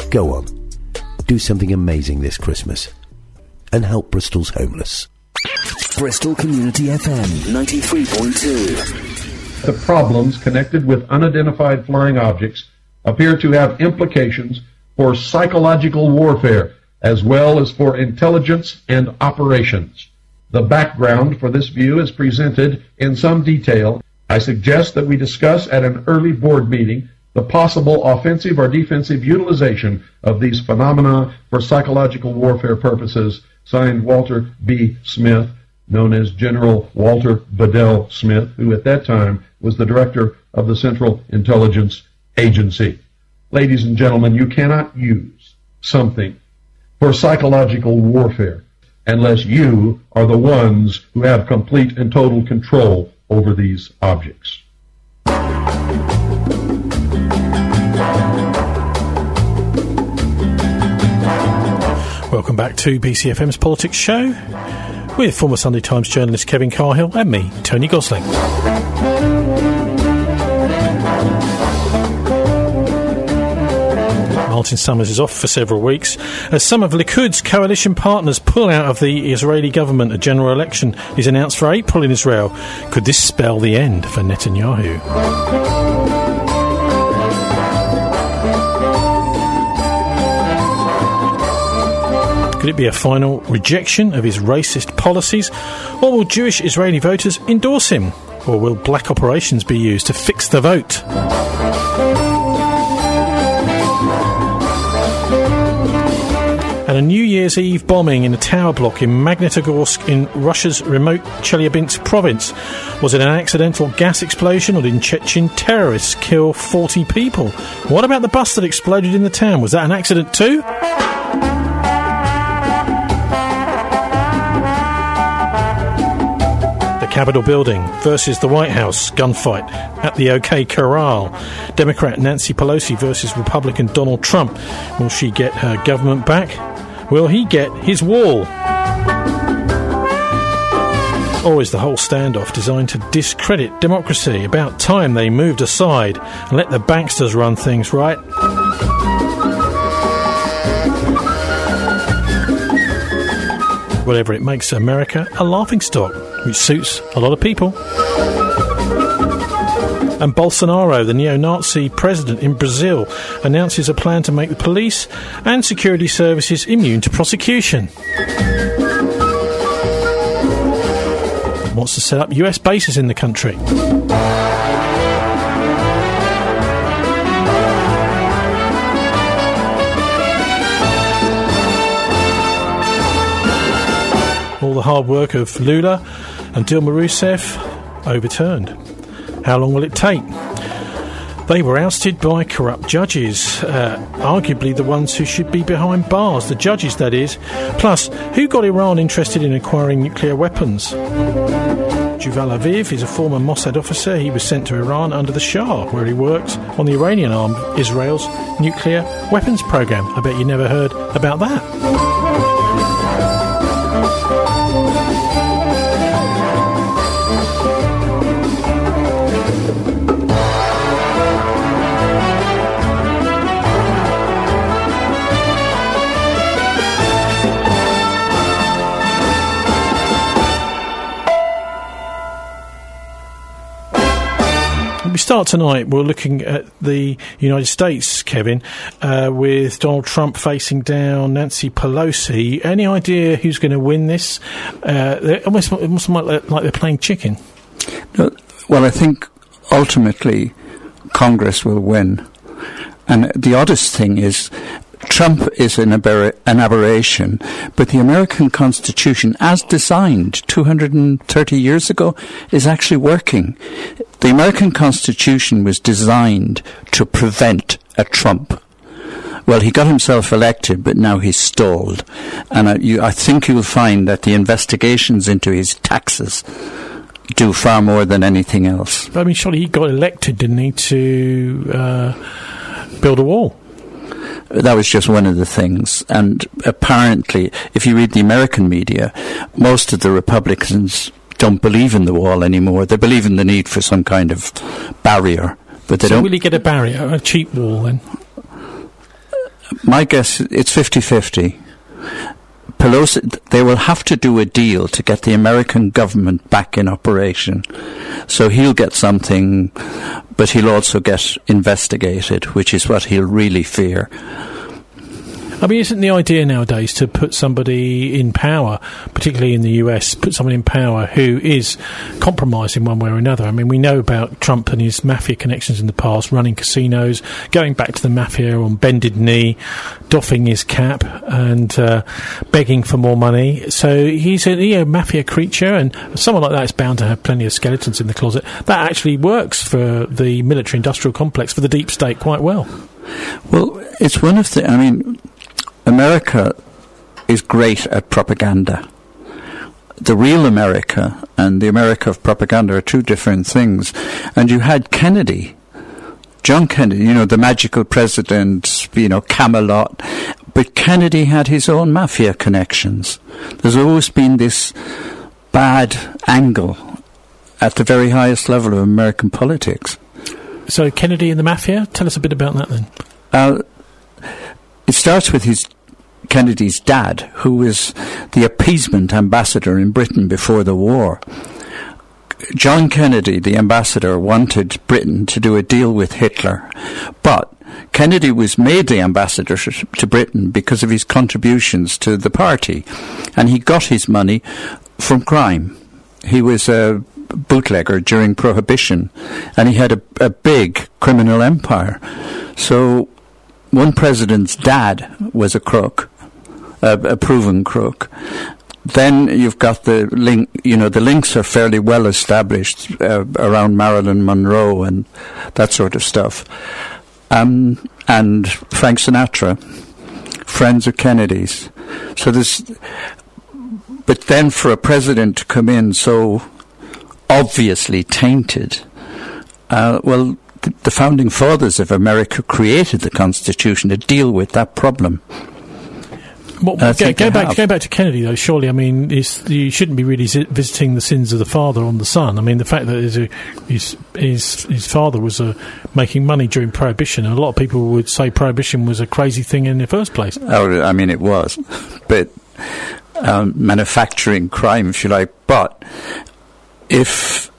Go on, do something amazing this Christmas and help Bristol's homeless. Bristol Community FM 93.2. The problems connected with unidentified flying objects appear to have implications for psychological warfare as well as for intelligence and operations. The background for this view is presented in some detail. I suggest that we discuss at an early board meeting the possible offensive or defensive utilization of these phenomena for psychological warfare purposes. Signed, Walter B. Smith, known as General Walter Bedell Smith, who at that time was the director of the Central Intelligence Agency. Ladies and gentlemen, you cannot use something for psychological warfare unless you are the ones who have complete and total control over these objects. Welcome back to BCFM's Politics Show with former Sunday Times journalist Kevin Carhill and me, Tony Gosling. Martin Summers is off for several weeks as some of Likud's coalition partners pull out of the Israeli government. A general election is announced for April in Israel. Could this spell the end for Netanyahu? Could it be a final rejection of his racist policies? Or will Jewish Israeli voters endorse him? Or will black operations be used to fix the vote? And a New Year's Eve bombing in a tower block in Magnitogorsk in Russia's remote Chelyabinsk province. Was it an accidental gas explosion, or did Chechen terrorists kill 40 people? What about the bus that exploded in the town? Was that an accident too? Capitol building versus the White House, gunfight at the OK Corral. Democrat Nancy Pelosi versus Republican Donald Trump. Will she get her government back? Will he get his wall? Or is the whole standoff designed to discredit democracy? About time they moved aside and let the banksters run things, right? Whatever it makes America a laughingstock, which suits a lot of people. And Bolsonaro, the neo-Nazi president in Brazil, announces a plan to make the police and security services immune to prosecution. Wants to set up US bases in the country. All the hard work of Lula and Dilma Rousseff overturned. How long will it take? They were ousted by corrupt judges, arguably the ones who should be behind bars, the judges that is. Plus, who got Iran interested in acquiring nuclear weapons? Yuval Aviv is a former Mossad officer. He was sent to Iran under the Shah, where he worked on the Iranian arm of Israel's nuclear weapons program. I bet you never heard about that. We start tonight, we're looking at the United States, Kevin, with Donald Trump facing down Nancy Pelosi. Any idea who's going to win this? It almost like they're playing chicken. No, well, I think ultimately Congress will win. And the oddest thing is Trump is an aberration, but the American Constitution, as designed 230 years ago, is actually working. The American Constitution was designed to prevent a Trump. Well, he got himself elected, but now he's stalled. And I think you'll find that the investigations into his taxes do far more than anything else. I mean, surely he got elected, didn't he, to build a wall? That was just one of the things. And apparently, if you read the American media, most of the Republicans don't believe in the wall anymore. They believe in the need for some kind of barrier. But they don't. Will he get a barrier, a cheap wall, then? My guess, it's 50-50. Pelosi, they will have to do a deal to get the American government back in operation. So he'll get something, but he'll also get investigated, which is what he'll really fear. I mean, isn't the idea nowadays to put somebody in power, particularly in the US, put someone in power who is compromising one way or another? I mean, we know about Trump and his mafia connections in the past, running casinos, going back to the mafia on bended knee, doffing his cap and begging for more money. So he's a mafia creature, and someone like that is bound to have plenty of skeletons in the closet. That actually works for the military-industrial complex, for the deep state, quite well. Well, it's one of the... I mean, America is great at propaganda. The real America and the America of propaganda are two different things. And you had Kennedy, John Kennedy, the magical president, Camelot. But Kennedy had his own mafia connections. There's always been this bad angle at the very highest level of American politics. So Kennedy and the mafia? Tell us a bit about that then. It starts with Kennedy's dad, who was the appeasement ambassador in Britain before the war. John Kennedy, the ambassador, wanted Britain to do a deal with Hitler, but Kennedy was made the ambassador to Britain because of his contributions to the party, and he got his money from crime. He was a bootlegger during Prohibition, and he had a big criminal empire. So one president's dad was a crook, a proven crook. Then you've got the link, the links are fairly well established around Marilyn Monroe and that sort of stuff. And Frank Sinatra, friends of Kennedy's. So but then for a president to come in so obviously tainted, the founding fathers of America created the Constitution to deal with that problem. Well, go back to Kennedy, though. Surely, I mean, you shouldn't be really visiting the sins of the father on the son. I mean, the fact that his father was making money during Prohibition, and a lot of people would say Prohibition was a crazy thing in the first place. Oh, I mean, it was, but manufacturing crime, if you like. But if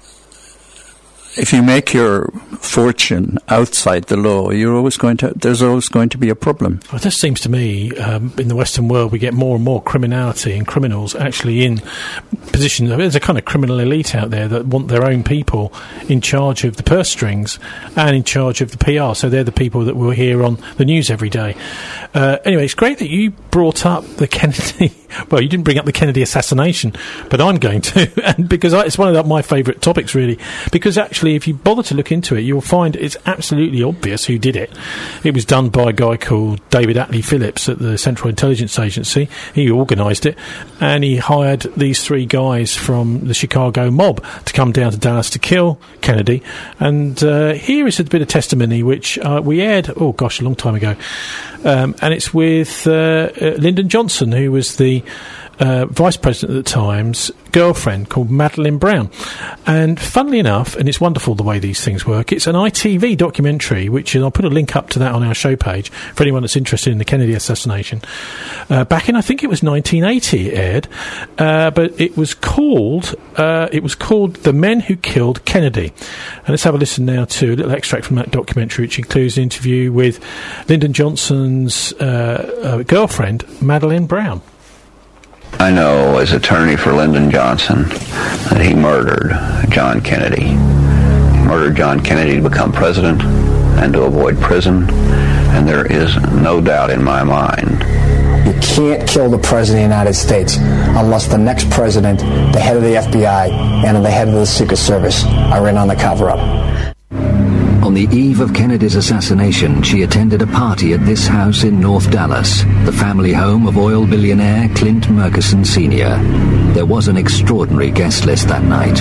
you make your fortune outside the law, there's always going to be a problem. Well, it just seems to me, in the Western world, we get more and more criminality and criminals actually in positions. There's a kind of criminal elite out there that want their own people in charge of the purse strings and in charge of the PR. So they're the people that we'll hear on the news every day. Anyway, it's great that you brought up the Kennedy... Well, you didn't bring up the Kennedy assassination, but I'm going to, and because it's one of my favourite topics, really. Because actually, if you bother to look into it, you'll find it's absolutely obvious who did it. It was done by a guy called David Atlee Phillips at the Central Intelligence Agency. He organised it, and he hired these three guys from the Chicago mob to come down to Dallas to kill Kennedy. And here is a bit of testimony which we aired, a long time ago. And it's with Lyndon Johnson, who was the vice president at the time's girlfriend called Madeleine Brown. And funnily enough, and it's wonderful the way these things work, it's an ITV documentary, which I'll put a link up to that on our show page for anyone that's interested in the Kennedy assassination. Back in, I think it was 1980 it aired, but it was called The Men Who Killed Kennedy. And let's have a listen now to a little extract from that documentary, which includes an interview with Lyndon Johnson's girlfriend, Madeleine Brown. I know as attorney for Lyndon Johnson that he murdered John Kennedy. He murdered John Kennedy to become president and to avoid prison, and there is no doubt in my mind. You can't kill the President of the United States unless the next president, the head of the FBI, and the head of the Secret Service are in on the cover-up. On the eve of Kennedy's assassination, she attended a party at this house in North Dallas, the family home of oil billionaire Clint Murchison Sr. There was an extraordinary guest list that night.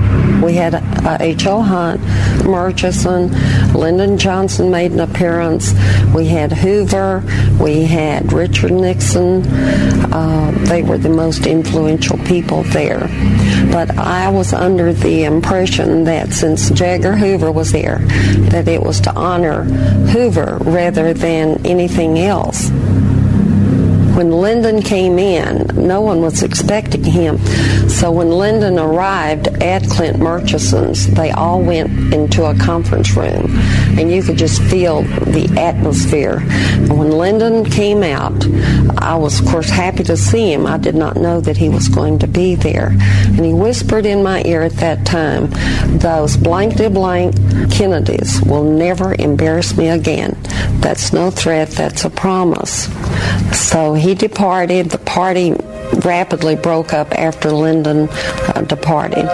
We had H.L. Hunt, Murchison, Lyndon Johnson made an appearance. We had Hoover. We had Richard Nixon. They were the most influential people there. But I was under the impression that since J. Edgar Hoover was there, that it was to honor Hoover rather than anything else. When Lyndon came in, no one was expecting him. So when Lyndon arrived at Clint Murchison's, they all went into a conference room, and you could just feel the atmosphere. When Lyndon came out, I was, of course, happy to see him. I did not know that he was going to be there. And he whispered in my ear at that time, "Those blank de blank Kennedys will never embarrass me again. That's no threat, that's a promise." So he departed. The party rapidly broke up after Lyndon departed.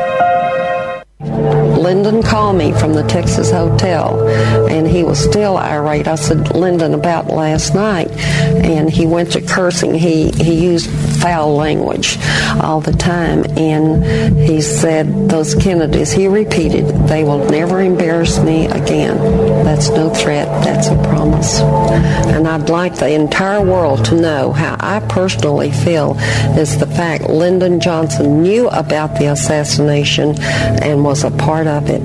Lyndon called me from the Texas Hotel, and he was still irate. I said, "Lyndon, about last night," and he went to cursing. He used foul language all the time, and he said, "Those Kennedys," he repeated, "they will never embarrass me again. That's no threat, that's a promise." And I'd like the entire world to know how I personally feel is the fact Lyndon Johnson knew about the assassination and was a part of it.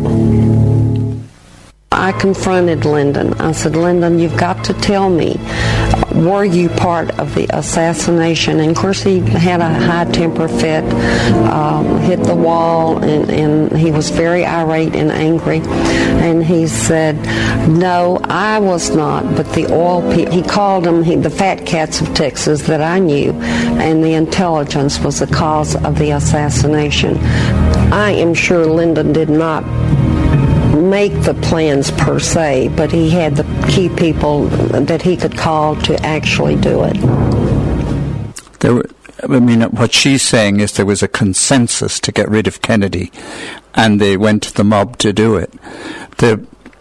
I confronted Lyndon. I said, "Lyndon, you've got to tell me, were you part of the assassination?" And of course he had a high-temper fit, hit the wall, and he was very irate and angry. And he said, "No, I was not, but the oil people," he called them the fat cats of Texas that I knew, and the intelligence was the cause of the assassination. I am sure Lyndon did not make the plans per se, but he had the key people that he could call to actually do it. What she's saying is there was a consensus to get rid of Kennedy, and they went to the mob to do it. There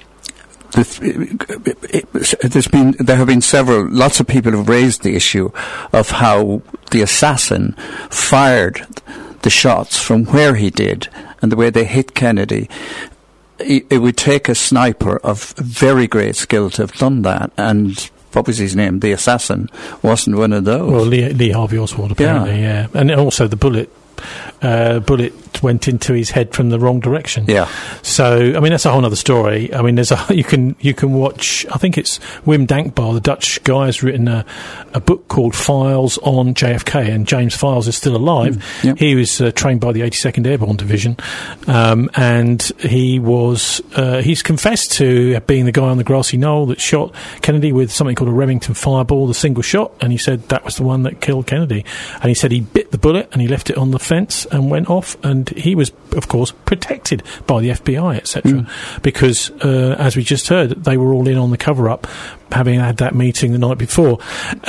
have been lots of people have raised the issue of how the assassin fired the shots from where he did and the way they hit Kennedy. It would take a sniper of very great skill to have done that, and what was his name? The assassin wasn't one of those. Well, Lee Harvey Oswald, apparently, yeah. And also the bullet went into his head from the wrong direction. Yeah. So, I mean, that's a whole other story. I mean, you can watch, I think it's Wim Dankbaar, the Dutch guy, has written a book called Files on JFK, and James Files is still alive. Yep. He was trained by the 82nd Airborne Division, and he's confessed to being the guy on the grassy knoll that shot Kennedy with something called a Remington Fireball, the single shot, and he said that was the one that killed Kennedy. And he said he bit the bullet and he left it on the fence and went off, and he was, of course, protected by the FBI, etc., because, as we just heard, they were all in on the cover-up, having had that meeting the night before.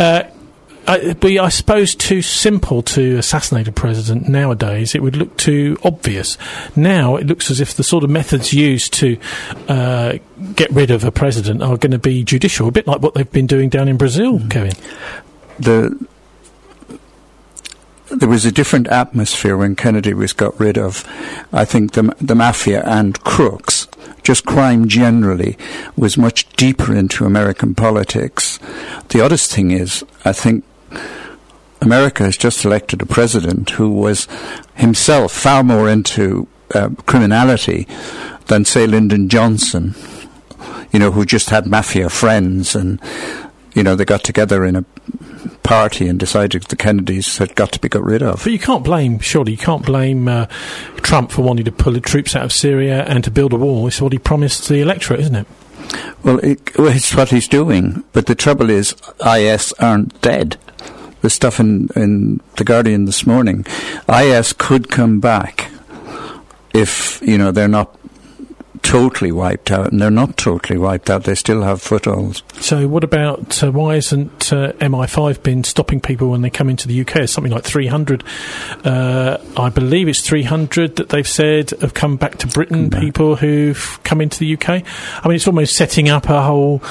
I suppose too simple to assassinate a president nowadays. It would look too obvious. Now it looks as if the sort of methods used to get rid of a president are going to be judicial, a bit like what they've been doing down in Brazil, Kevin. There was a different atmosphere when Kennedy was got rid of. I think the mafia and crooks, just crime generally, was much deeper into American politics. The oddest thing is, I think America has just elected a president who was himself far more into criminality than, say, Lyndon Johnson, who just had mafia friends, and, they got together in a party and decided the Kennedys had got to be got rid of. But you can't blame Trump for wanting to pull the troops out of Syria and to build a wall. It's what he promised the electorate, isn't it? Well, it's what he's doing. But the trouble is, IS aren't dead. The stuff in The Guardian this morning, IS could come back if, they're not totally wiped out, and they're not totally wiped out. They still have footholds. So what about why isn't MI5 been stopping people when they come into the UK? It's something like 300, I believe it's 300 that they've said have come back to Britain, people who've come into the UK. I mean, it's almost setting up a whole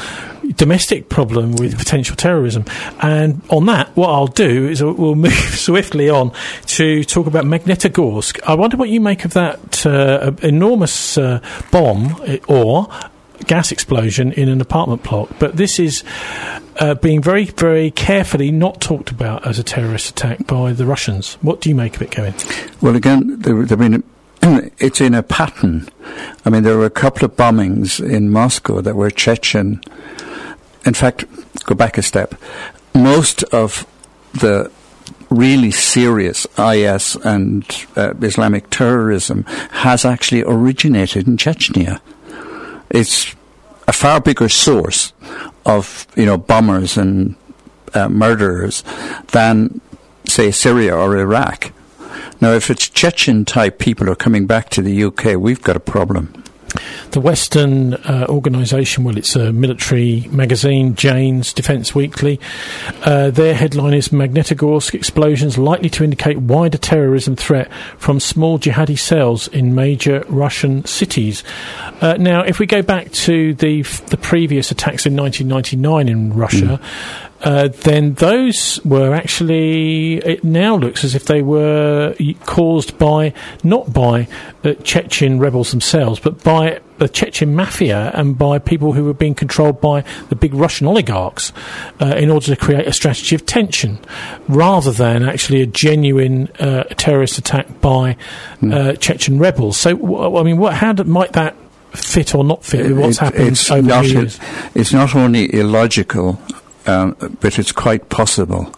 domestic problem with potential terrorism. And on that, what I'll do is we'll move swiftly on to talk about Magnitogorsk. I wonder what you make of that enormous bomb or gas explosion in an apartment block. But this is being very, very carefully not talked about as a terrorist attack by the Russians. What do you make of it, Kevin? Well, again, it's in a pattern. I mean, there were a couple of bombings in Moscow that were Chechen. In fact, go back a step. Most of the really serious IS and Islamic terrorism has actually originated in Chechnya. It's a far bigger source of, bombers and murderers than, say, Syria or Iraq. Now, if it's Chechen-type people are coming back to the UK, we've got a problem. The Western organisation, well, it's a military magazine, Jane's Defence Weekly. Their headline is Magnitogorsk explosions likely to indicate wider terrorism threat from small jihadi cells in major Russian cities. Now, if we go back to the previous attacks in 1999 in Russia, then those were actually, it now looks as if they were caused by, not by Chechen rebels themselves, but by the Chechen mafia and by people who were being controlled by the big Russian oligarchs in order to create a strategy of tension, rather than actually a genuine terrorist attack by Chechen rebels. So, might that fit or not fit with what's happened over the years? It's not only illogical, but it's quite possible.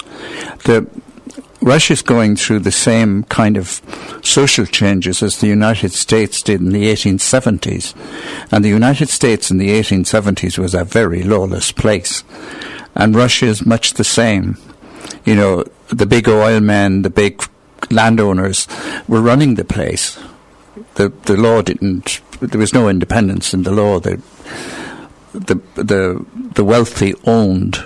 Russia's going through the same kind of social changes as the United States did in the 1870s. And the United States in the 1870s was a very lawless place. And Russia is much the same. The big oil men, the big landowners were running the place. The law didn't, there was no independence in the law. The wealthy owned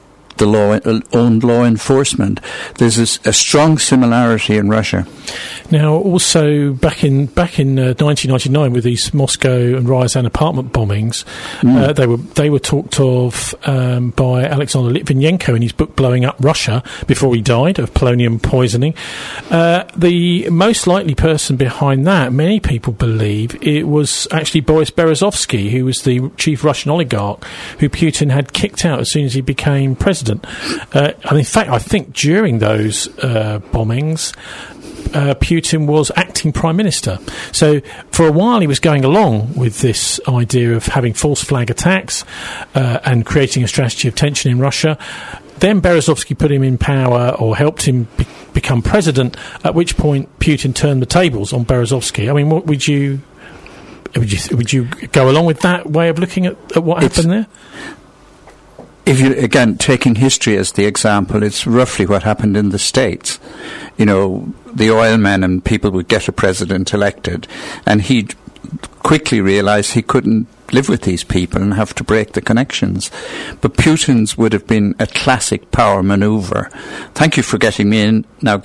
law enforcement. There's a strong similarity in Russia. Now, also back in 1999, with these Moscow and Ryazan apartment bombings, they were talked of by Alexander Litvinenko in his book Blowing Up Russia before he died of polonium poisoning. The most likely person behind that, many people believe, it was actually Boris Berezovsky, who was the chief Russian oligarch who Putin had kicked out as soon as he became president. And in fact, I think during those bombings, Putin was acting prime minister. So for a while he was going along with this idea of having false flag attacks and creating a strategy of tension in Russia. Then Berezovsky put him in power or helped him become president, at which point Putin turned the tables on Berezovsky. I mean, what would you go along with that way of looking at what happened there? If you, again, taking history as the example, it's roughly what happened in the States. The oil men and people would get a president elected, and he'd quickly realize he couldn't live with these people and have to break the connections. But Putin's would have been a classic power maneuver. Thank you for getting me in. Now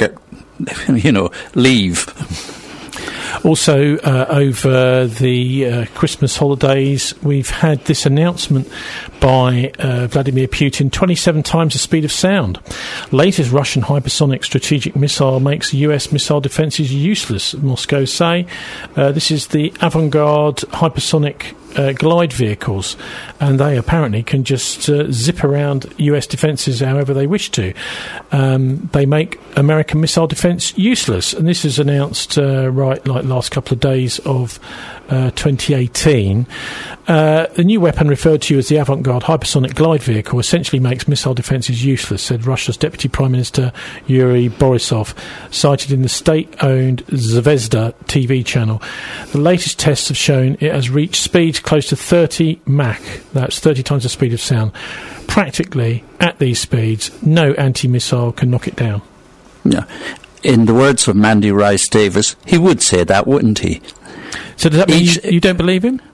leave. Also, over the Christmas holidays, we've had this announcement by Vladimir Putin, 27 times the speed of sound. Latest Russian hypersonic strategic missile makes US missile defences useless, Moscow say. This is the Avangard hypersonic glide vehicles, and they apparently can just zip around US defences however they wish to. They make American missile defence useless, and this is announced last couple of days of 2018. The new weapon referred to as the Avangard hypersonic glide vehicle essentially makes missile defences useless, said Russia's Deputy Prime Minister Yuri Borisov, cited in the state-owned Zvezda TV channel. The latest tests have shown it has reached speeds close to 30 Mach. That's 30 times the speed of sound. Practically, at these speeds, no anti-missile can knock it down. Yeah. In the words of Mandy Rice Davis, he would say that, wouldn't he? So does that mean you don't believe him?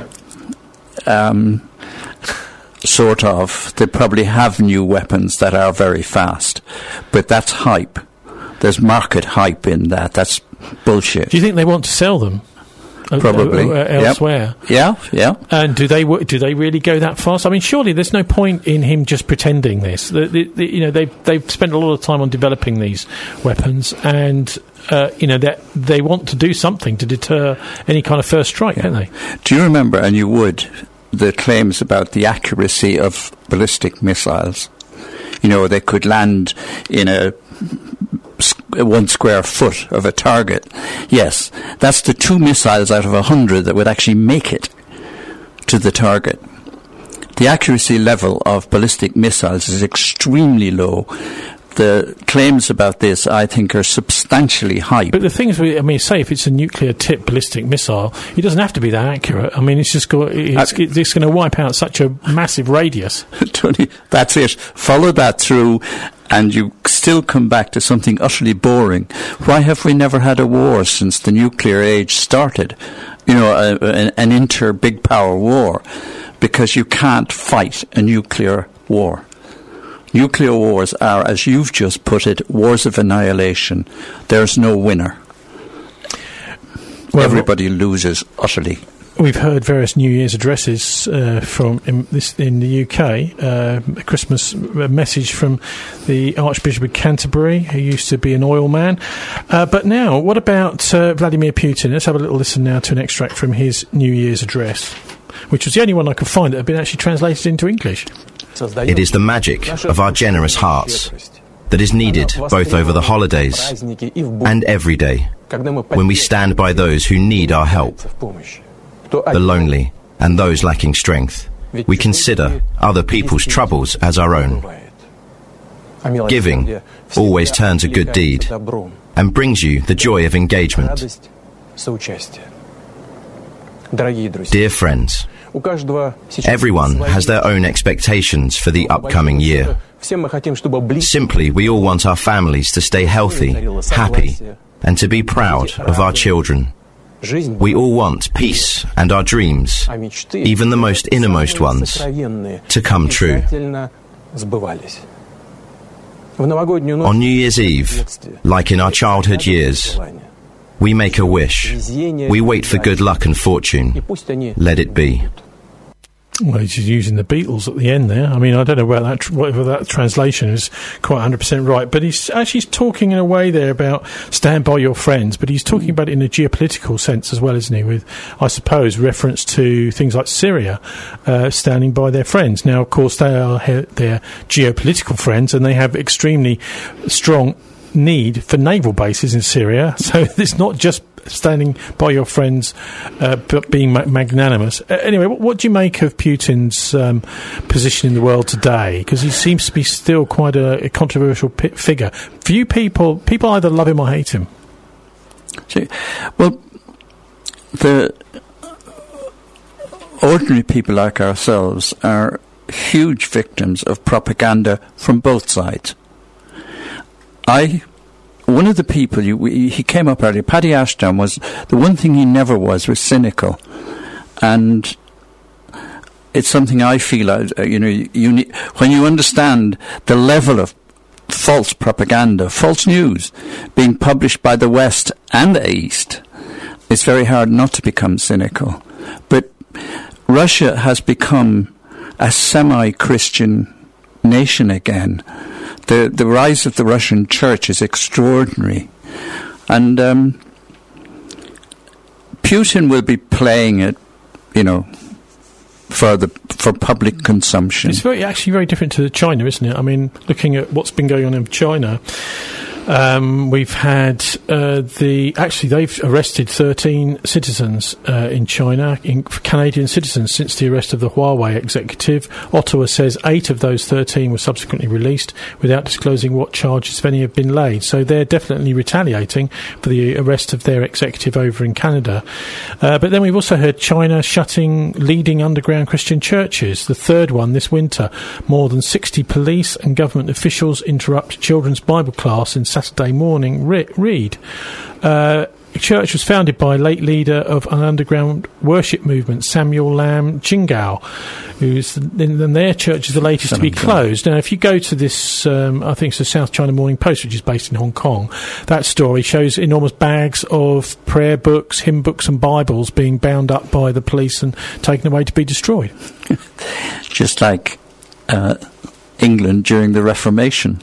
Sort of. They probably have new weapons that are very fast, but that's hype. There's market hype in that. That's bullshit. Do you think they want to sell them? Probably elsewhere. Yeah. And do they really go that fast? I mean, surely there's no point in him just pretending this. They've spent a lot of time on developing these weapons, and that they want to do something to deter any kind of first strike, don't they? Do you remember, and you would, the claims about the accuracy of ballistic missiles? They could land in a 1 square foot of a target. Yes, that's the 2 missiles out of 100 that would actually make it to the target. The accuracy level of ballistic missiles is extremely low. The claims about this, I think, are substantially high. But the thing is, say if it's a nuclear-tipped ballistic missile, it doesn't have to be that accurate. I mean, it's just it's going to wipe out such a massive radius. Tony, that's it. Follow that through, and you still come back to something utterly boring. Why have we never had a war since the nuclear age started? An inter-big power war. Because you can't fight a nuclear war. Nuclear wars are, as you've just put it, wars of annihilation. There's no winner. Well, everybody loses utterly. We've heard various New Year's addresses from in the UK. A Christmas message from the Archbishop of Canterbury, who used to be an oil man. But now, what about Vladimir Putin? Let's have a little listen now to an extract from his New Year's address, which was the only one I could find that had been actually translated into English. It is the magic of our generous hearts that is needed both over the holidays and every day, when we stand by those who need our help, the lonely and those lacking strength. We consider other people's troubles as our own. Giving always turns a good deed and brings you the joy of engagement. Dear friends, everyone has their own expectations for the upcoming year. Simply, we all want our families to stay healthy, happy, and to be proud of our children. We all want peace and our dreams, even the most innermost ones, to come true. On New Year's Eve, like in our childhood years, we make a wish. We wait for good luck and fortune. Let it be. Well, he's using the Beatles at the end there. I mean, I don't know whether that translation is quite 100% right, but he's actually talking in a way there about stand by your friends, but he's talking about it in a geopolitical sense as well, isn't he, with, I suppose, reference to things like Syria standing by their friends. Now, of course, they are their geopolitical friends, and they have extremely strong need for naval bases in Syria, so it's not just standing by your friends but being magnanimous. Anyway, what do you make of Putin's position in the world today? Because he seems to be still quite a controversial figure. For you people either love him or hate him. Well, the ordinary people like ourselves are huge victims of propaganda from both sides. One of the people, he came up earlier, Paddy Ashdown, was, the one thing he never was cynical. And it's something I feel, when you understand the level of false propaganda, false news, being published by the West and the East, it's very hard not to become cynical. But Russia has become a semi-Christian nation again. The rise of the Russian church is extraordinary. And Putin will be playing it, for public consumption. It's actually very different to China, isn't it? I mean, looking at what's been going on in China, we've had they've arrested 13 citizens in China, Canadian citizens, since the arrest of the Huawei executive. Ottawa says 8 of those 13 were subsequently released without disclosing what charges, if any, have been laid. So they're definitely retaliating for the arrest of their executive over in Canada. But then we've also heard China shutting leading underground Christian churches, the third one this winter. More than 60 police and government officials interrupt children's Bible class in Saturday morning read. church was founded by late leader of an underground worship movement, Samuel Lam Jingao, and their church is the latest to be closed. Now, if you go to this, I think it's the South China Morning Post, which is based in Hong Kong, that story shows enormous bags of prayer books, hymn books and Bibles being bound up by the police and taken away to be destroyed. Just like England during the Reformation.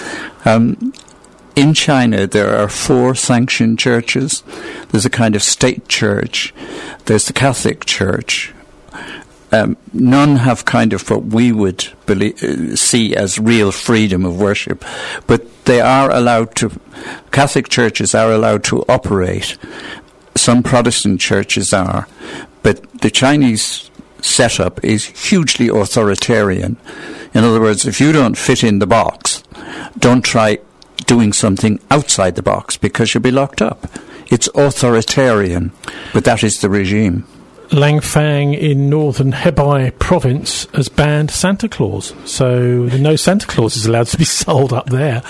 In China, there are 4 sanctioned churches. There's a kind of state church. There's the Catholic Church. None have kind of what we would see as real freedom of worship, but they are allowed to. Catholic churches are allowed to operate. Some Protestant churches are, but the Chinese setup is hugely authoritarian. In other words, if you don't fit in the box, don't try doing something outside the box because you'll be locked up. It's authoritarian, but that is the regime. Langfang in northern Hebei province has banned Santa Claus, so no Santa Claus is allowed to be sold up there.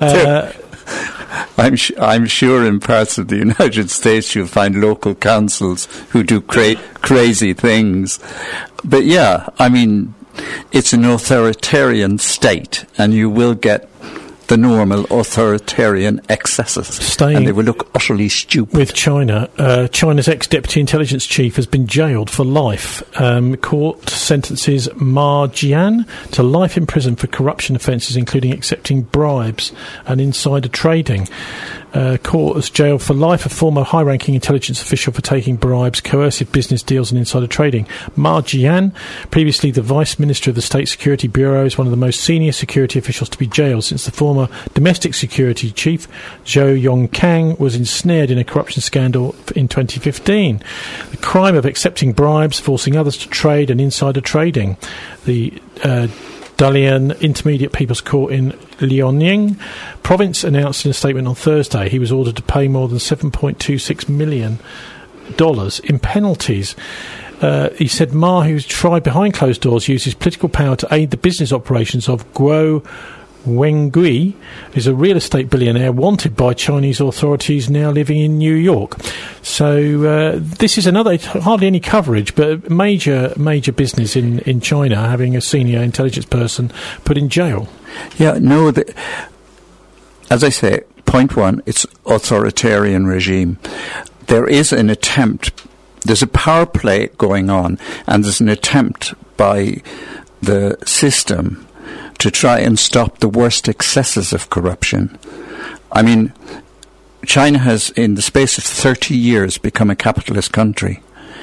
I'm sure in parts of the United States you'll find local councils who do crazy things. But yeah, I mean, it's an authoritarian state, and you will get the normal authoritarian excesses, and they will look utterly stupid. With China, China's ex-deputy intelligence chief has been jailed for life. Court sentences Ma Jian to life in prison for corruption offences, including accepting bribes and insider trading. Court has jailed for life a former high-ranking intelligence official for taking bribes, coercive business deals and insider trading. Ma Jian, previously the Vice Minister of the State Security Bureau, is one of the most senior security officials to be jailed since the former domestic security chief, Zhou Yongkang, was ensnared in a corruption scandal in 2015. The crime of accepting bribes, forcing others to trade and insider trading. The Dalian Intermediate People's Court in Liaoning province announced in a statement on Thursday he was ordered to pay more than $7.26 million in penalties. He said Ma, who's tried behind closed doors, uses political power to aid the business operations of Guo Wengui, is a real estate billionaire wanted by Chinese authorities now living in New York. So this is another, hardly any coverage, but major business in China having a senior intelligence person put in jail. Yeah, no, as I say, point one, it's authoritarian regime. There is an attempt, there's a power play going on, and there's an attempt by the system to try and stop the worst excesses of corruption. I mean, China has, in the space of 30 years, become a capitalist country.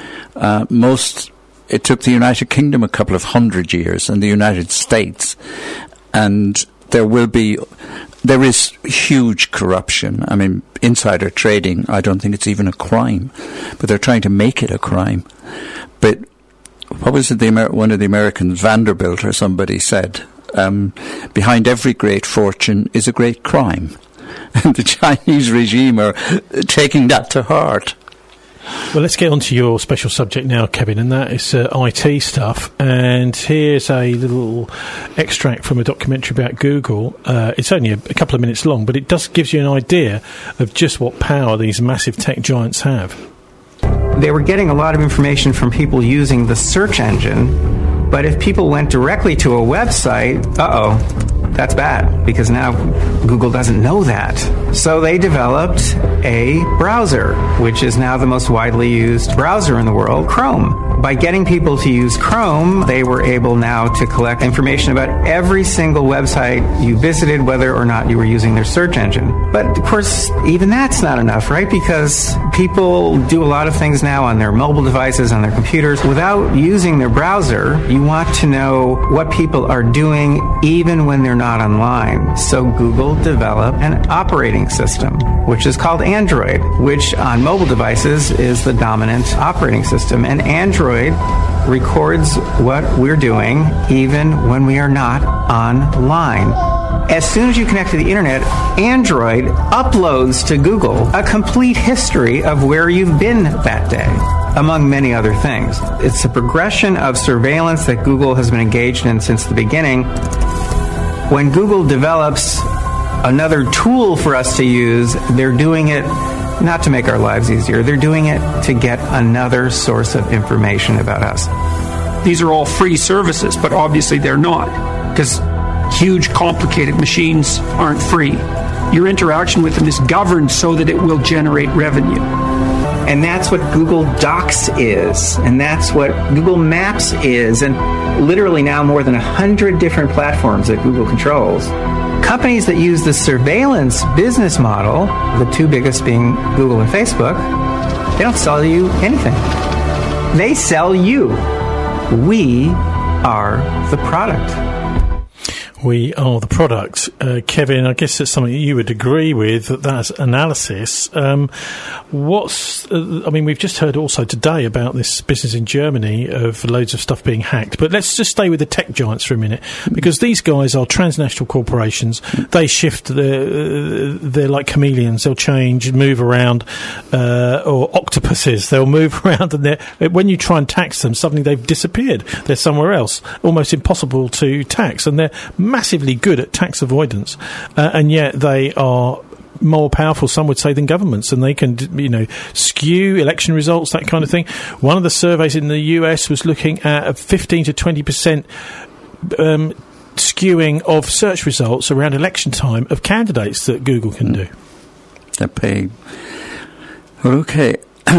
It took the United Kingdom a couple of 100 years, and the United States. And there is huge corruption. I mean, insider trading, I don't think it's even a crime, but they're trying to make it a crime. But what was it, one of the Americans, Vanderbilt or somebody said, behind every great fortune is a great crime. And the Chinese regime are taking that to heart. Well, let's get on to your special subject now, Kevin, and that is IT stuff. And here's a little extract from a documentary about Google. It's only a couple of minutes long, but it gives you an idea of just what power these massive tech giants have. They were getting a lot of information from people using the search engine. But if people went directly to a website, that's bad, because now Google doesn't know that. So they developed a browser, which is now the most widely used browser in the world, Chrome. By getting people to use Chrome, they were able now to collect information about every single website you visited, whether or not you were using their search engine. But, of course, even that's not enough, right? Because people do a lot of things now on their mobile devices, on their computers. Without using their browser, you want to know what people are doing even when they're not online. So Google developed an operating system, which is called Android, which on mobile devices is the dominant operating system. And Android records what we're doing even when we are not online. As soon as you connect to the internet, Android uploads to Google a complete history of where you've been that day, among many other things. It's a progression of surveillance that Google has been engaged in since the beginning. When Google develops another tool for us to use, they're doing it not to make our lives easier. They're doing it to get another source of information about us. These are all free services, but obviously they're not, because huge, complicated machines aren't free. Your interaction with them is governed so that it will generate revenue. And that's what Google Docs is, and that's what Google Maps is, and literally now more than 100 different platforms that Google controls. Companies that use the surveillance business model, the two biggest being Google and Facebook, they don't sell you anything. They sell you. We are the product. We are the product. Kevin, I guess that's something you would agree with, that analysis. We've just heard also today about this business in Germany of loads of stuff being hacked, but let's just stay with the tech giants for a minute, because these guys are transnational corporations. They shift, they're like chameleons. They'll change, move around, or octopuses. They'll move around, and when you try and tax them, suddenly they've disappeared. They're somewhere else. Almost impossible to tax, and they're massively good at tax avoidance, and yet they are more powerful, some would say, than governments, and they can, skew election results, that kind of thing. One of the surveys in the US was looking at a 15 to 20% skewing of search results around election time of candidates that Google can do. They're paying. Okay.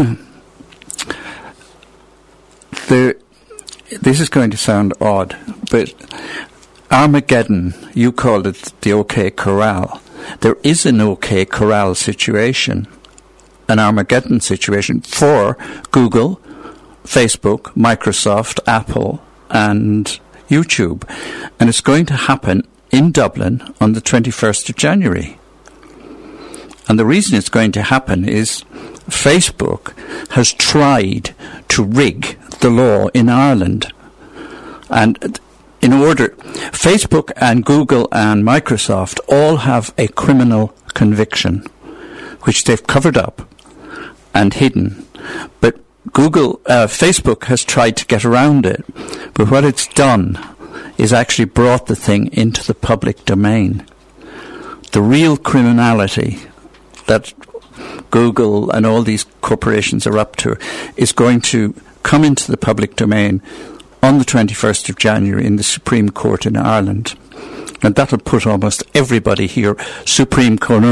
This is going to sound odd, but Armageddon, you called it the OK Corral. There is an OK Corral situation, an Armageddon situation for Google, Facebook, Microsoft, Apple, and YouTube. And it's going to happen in Dublin on the 21st of January. And the reason it's going to happen is Facebook has tried to rig the law in Ireland. And Facebook and Google and Microsoft all have a criminal conviction, which they've covered up and hidden. But Facebook has tried to get around it. But what it's done is actually brought the thing into the public domain. The real criminality that Google and all these corporations are up to is going to come into the public domain on the 21st of January in the Supreme Court in Ireland. And that'll put almost everybody here, Supreme Court,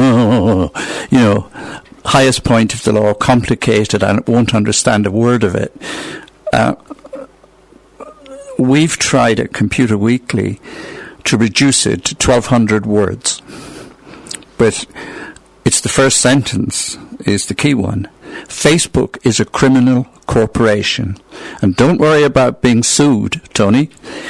highest point of the law, complicated, and won't understand a word of it. We've tried at Computer Weekly to reduce it to 1,200 words. But it's the first sentence is the key one. Facebook is a criminal corporation. And don't worry about being sued, Tony.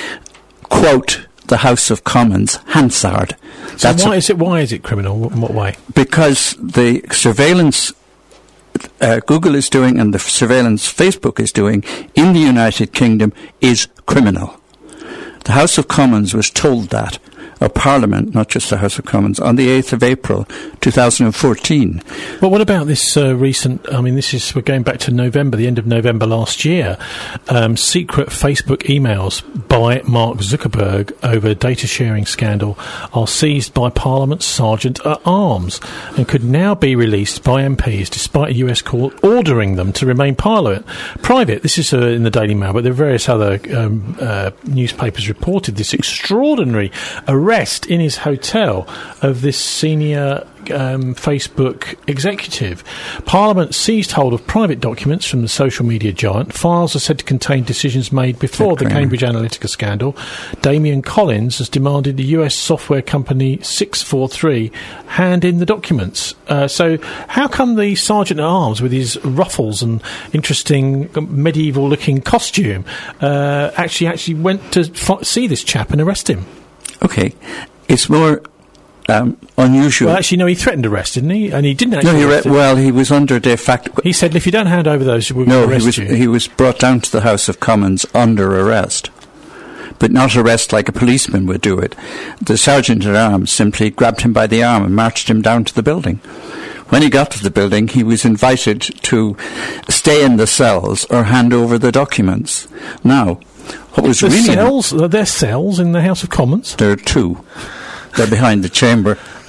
Quote the House of Commons, Hansard. So why is it criminal? In what way? Because the surveillance Google is doing and the surveillance Facebook is doing in the United Kingdom is criminal. The House of Commons was told that, or Parliament, not just the House of Commons, on the 8th of April 2014. Well, what about this recent, we're going back to November, the end of November last year, secret Facebook emails by Mark Zuckerberg over data sharing scandal are seized by Parliament's Sergeant at Arms and could now be released by MPs despite a US court ordering them to remain private. This is in the Daily Mail, but there are various other newspapers reported this extraordinary arrest in his hotel of this senior Facebook executive. Parliament seized hold of private documents from the social media giant. Files are said to contain decisions made before the Cambridge Analytica scandal. Damian Collins has demanded the US software company 643 hand in the documents. So how come the Sergeant at Arms with his ruffles and interesting medieval looking costume actually went to see this chap and arrest him? Okay, it's more unusual. Well, actually, no, he threatened arrest, didn't he? And he didn't actually arrest him. He was under de facto... He said, if you don't hand over those, we'll arrest you. He was brought down to the House of Commons under arrest. But not arrest like a policeman would do it. The Sergeant-at-Arms simply grabbed him by the arm and marched him down to the building. When he got to the building, he was invited to stay in the cells or hand over the documents. Now, what was cells? Are there cells in the House of Commons? There are two. They're behind the chamber.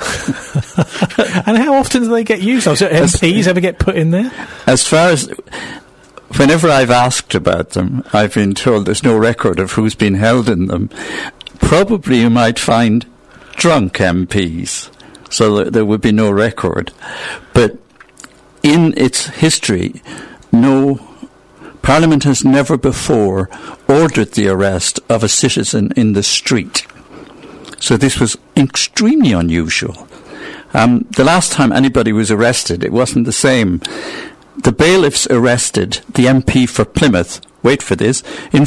And how often do they get used? So MPs ever get put in there? As far as... Whenever I've asked about them, I've been told there's no record of who's been held in them. Probably you might find drunk MPs, so there would be no record. But in its history, Parliament has never before ordered the arrest of a citizen in the street. So this was extremely unusual. The last time anybody was arrested, it wasn't the same. The bailiffs arrested the MP for Plymouth, wait for this, in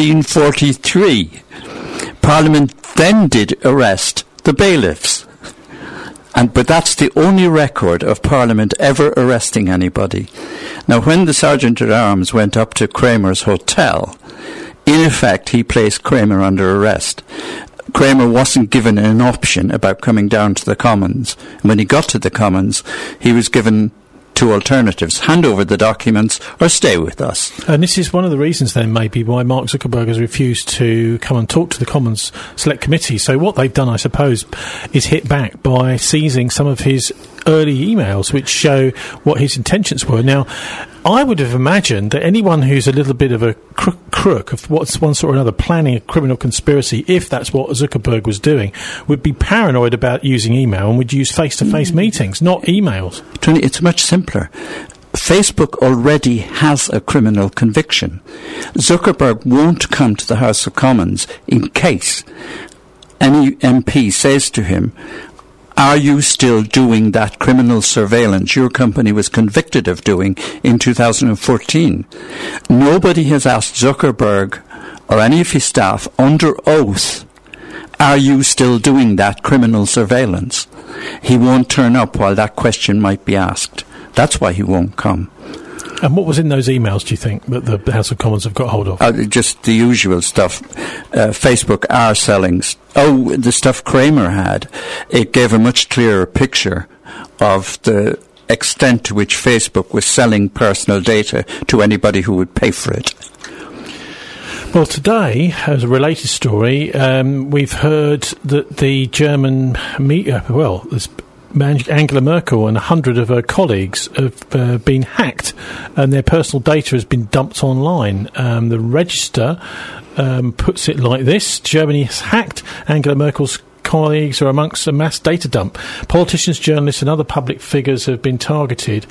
1543. Parliament then did arrest the bailiffs. But that's the only record of Parliament ever arresting anybody. Now, when the Sergeant-at-Arms went up to Kramer's hotel, in effect, he placed Kramer under arrest. Kramer wasn't given an option about coming down to the Commons. And when he got to the Commons, he was given two alternatives: hand over the documents or stay with us. And this is one of the reasons then maybe why Mark Zuckerberg has refused to come and talk to the Commons Select Committee. So what they've done, I suppose, is hit back by seizing some of his early emails which show what his intentions were. Now, I would have imagined that anyone who's a little bit of a crook of what's one sort or another planning a criminal conspiracy, if that's what Zuckerberg was doing, would be paranoid about using email and would use face-to-face meetings, not emails. Tony, it's much simpler. Facebook already has a criminal conviction. Zuckerberg won't come to the House of Commons in case any MP says to him, are you still doing that criminal surveillance your company was convicted of doing in 2014? Nobody has asked Zuckerberg or any of his staff under oath, are you still doing that criminal surveillance? He won't turn up while that question might be asked. That's why he won't come. And what was in those emails, do you think, that the House of Commons have got hold of? Just the usual stuff. Facebook are selling... the stuff Kramer had. It gave a much clearer picture of the extent to which Facebook was selling personal data to anybody who would pay for it. Well, today, as a related story, we've heard that the German Angela Merkel and 100 of her colleagues have been hacked and their personal data has been dumped online. The Register puts it like this: Germany has hacked. Angela Merkel's colleagues are amongst a mass data dump. Politicians, journalists and other public figures have been targeted.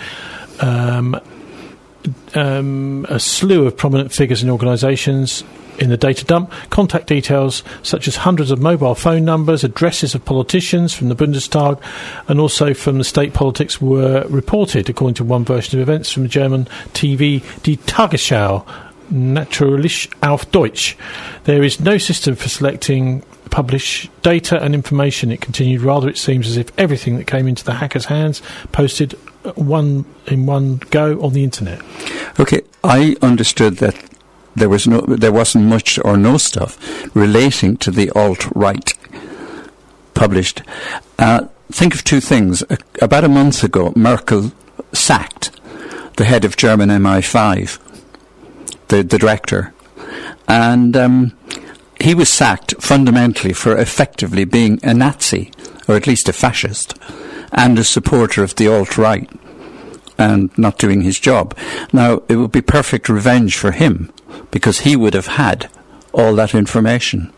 A slew of prominent figures and organisations in the data dump. Contact details such as hundreds of mobile phone numbers, addresses of politicians from the Bundestag and also from the state politics were reported, according to one version of events from the German TV Die Tagesschau, Natürlich auf Deutsch. There is no system for selecting publish data and information, it continued. Rather, it seems as if everything that came into the hackers' hands posted one go on the internet. Okay, I understood that there wasn't much or no stuff relating to the alt-right published. Think of two things. About a month ago, Merkel sacked the head of German MI5, the director, and he was sacked fundamentally for effectively being a Nazi, or at least a fascist, and a supporter of the alt-right, and not doing his job. Now, it would be perfect revenge for him, because he would have had all that information.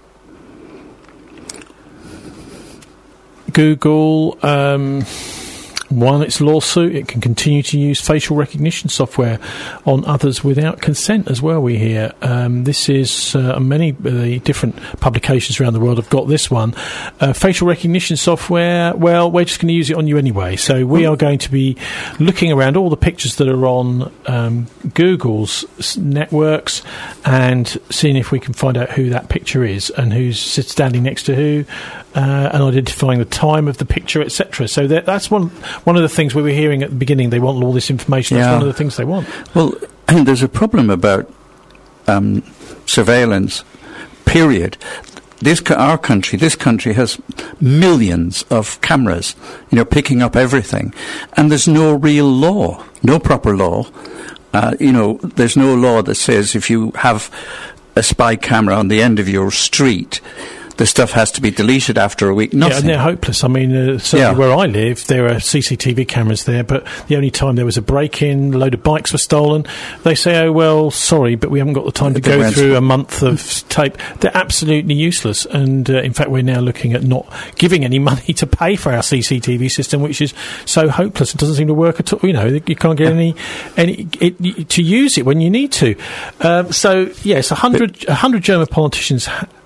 Google won its lawsuit. It can continue to use facial recognition software on others without consent as well, we hear. This is many different publications around the world have got this one. Facial recognition software, well, we're just going to use it on you anyway. So we are going to be looking around all the pictures that are on Google's networks and seeing if we can find out who that picture is and who's standing next to who, and identifying the time of the picture, etc. So that's one of the things we were hearing at the beginning. They want all this information. That's one of the things they want. Well, there's a problem about surveillance, period. This country has millions of cameras, picking up everything. And there's no real law, no proper law. There's no law that says if you have a spy camera on the end of your street, the stuff has to be deleted after a week. Nothing. Yeah, and they're hopeless. I mean, certainly where I live, there are CCTV cameras there, but the only time there was a break-in, a load of bikes were stolen, they say, oh, well, sorry, but we haven't got the time to go through a month of tape. They're absolutely useless, and in fact, we're now looking at not giving any money to pay for our CCTV system, which is so hopeless. It doesn't seem to work at all. You know, you can't get any to use it when you need to. So, yes, 100 German politicians